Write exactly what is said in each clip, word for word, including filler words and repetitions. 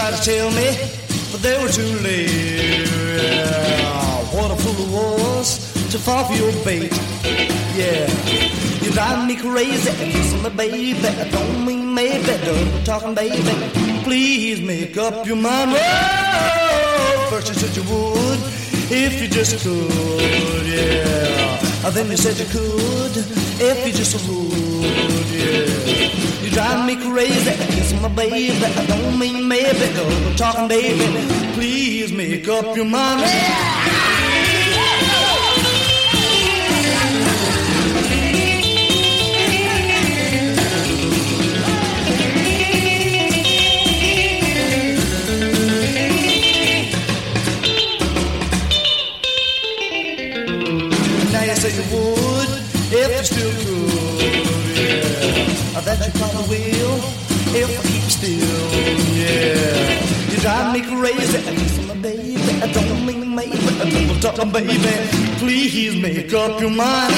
tried to tell me, but they were too late. Yeah, what a fool I was to fall for your bait. Yeah, you drive me crazy, kissing me, baby. Don't mean maybe, dirty talking, baby. Please make up your mind. Oh, first you said you would, if you just could, yeah. Then you said you could, if you just would, yeah. You drive me crazy, kissing my baby. I don't mean maybe, girl, talking, baby. Please make up your mind. Now you say you would, if you still could, yeah. I bet you probably will, if I keep still, yeah. You drive me crazy, kissing my baby. I don't mean maybe, double talking, baby. Please make up your mind.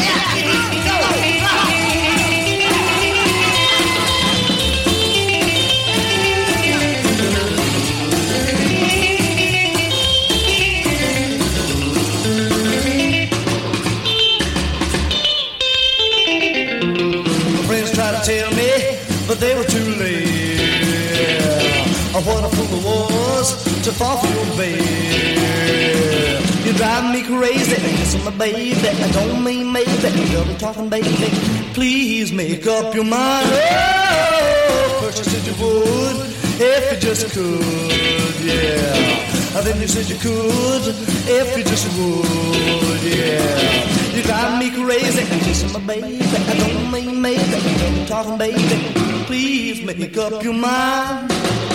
Try to tell me, but they were too late. Oh, what a fool I was to fall for your bait. You drive me crazy, kissing my baby. I don't mean maybe, double talking, baby. Please make up your mind. Oh, first you said you would, if you just could, yeah. Then you said you could, if you just would, yeah. You drive me crazy, kissing my baby. I don't mean maybe, I'm talking, baby. Please make up your mind.